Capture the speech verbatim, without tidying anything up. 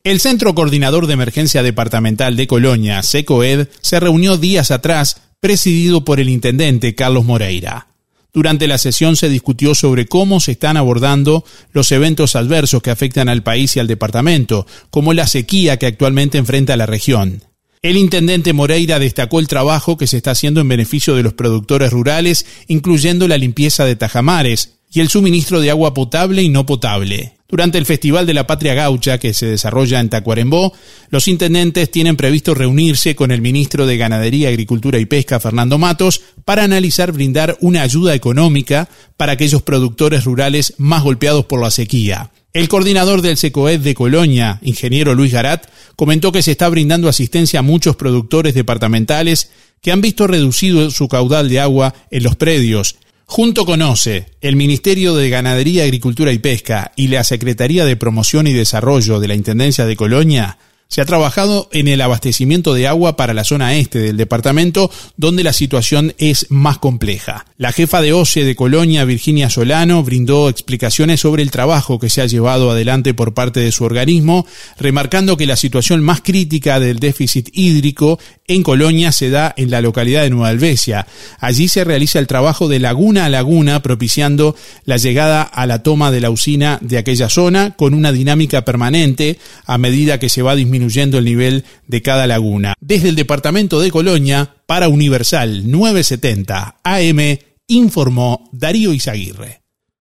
El Centro Coordinador de Emergencia Departamental de Colonia, CECOED, se reunió días atrás, presidido por el intendente Carlos Moreira. Durante la sesión se discutió sobre cómo se están abordando los eventos adversos que afectan al país y al departamento, como la sequía que actualmente enfrenta la región. El intendente Moreira destacó el trabajo que se está haciendo en beneficio de los productores rurales, incluyendo la limpieza de tajamares y el suministro de agua potable y no potable. Durante el Festival de la Patria Gaucha, que se desarrolla en Tacuarembó, los intendentes tienen previsto reunirse con el ministro de Ganadería, Agricultura y Pesca, Fernando Matos, para analizar brindar una ayuda económica para aquellos productores rurales más golpeados por la sequía. El coordinador del CECOED de Colonia, ingeniero Luis Garat, comentó que se está brindando asistencia a muchos productores departamentales que han visto reducido su caudal de agua en los predios. Junto con O C E, el Ministerio de Ganadería, Agricultura y Pesca y la Secretaría de Promoción y Desarrollo de la Intendencia de Colonia, se ha trabajado en el abastecimiento de agua para la zona este del departamento, donde la situación es más compleja. La jefa de O C E de Colonia, Virginia Solano, brindó explicaciones sobre el trabajo que se ha llevado adelante por parte de su organismo, remarcando que la situación más crítica del déficit hídrico en Colonia se da en la localidad de Nueva Helvecia. Allí se realiza el trabajo de laguna a laguna, propiciando la llegada a la toma de la usina de aquella zona, con una dinámica permanente a medida que se va disminuyendo el nivel de cada laguna. Desde el departamento de Colonia, para Universal novecientos setenta A M, informó Darío Izaguirre.